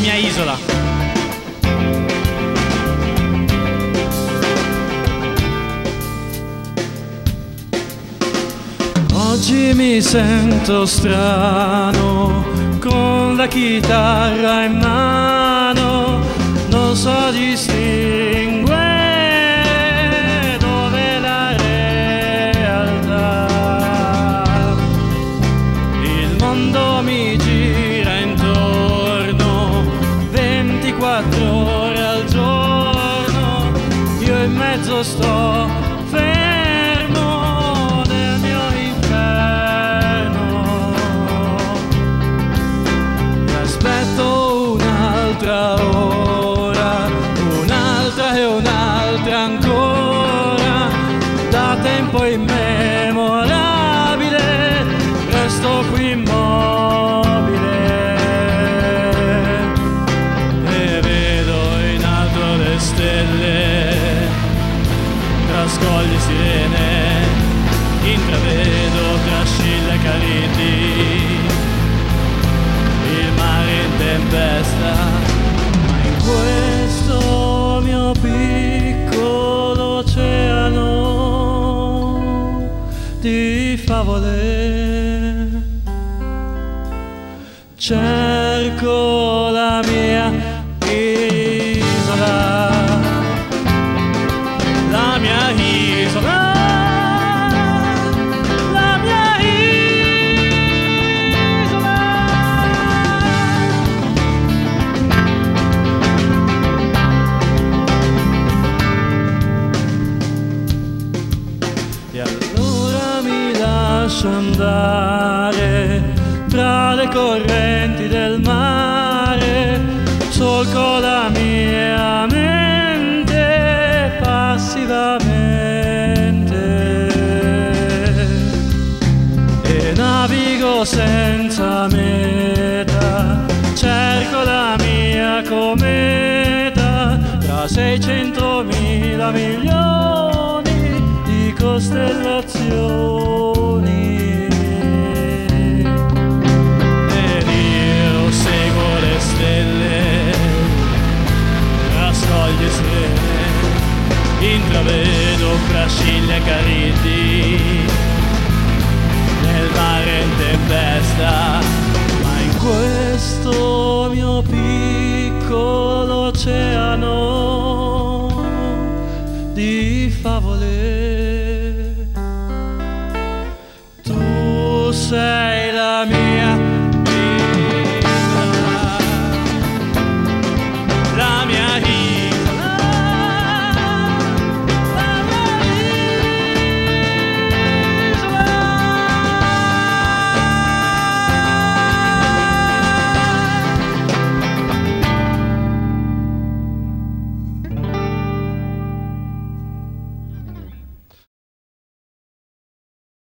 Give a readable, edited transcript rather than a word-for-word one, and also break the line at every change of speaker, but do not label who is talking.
mia isola. Oggi mi sento strano, con la chitarra in mano, non so distinguere dove la realtà. Il mondo mi gira intorno 24 ore al giorno, io in mezzo sto fermo nel mio inferno e aspetto un'altra ora, un'altra e un'altra ancora, da tempo immemorabile resto qui immobile e vedo in alto le stelle, tra scogli e sirene, intravedo tra Scilla e Carinti il mare in tempesta, ma in questo mio piccolo oceano di favole cerco la mia isola, la mia isola, la mia isola. E allora mi lascio andare tra le correnti del mare, solco la mia mente passivamente e navigo senza meta, cerco la mia cometa tra 600.000 milioni di costellazioni. Scogli e sirene, intravedo fra Scilla e Carinti nel mare in tempesta, ma in questo mio piccolo oceano di favole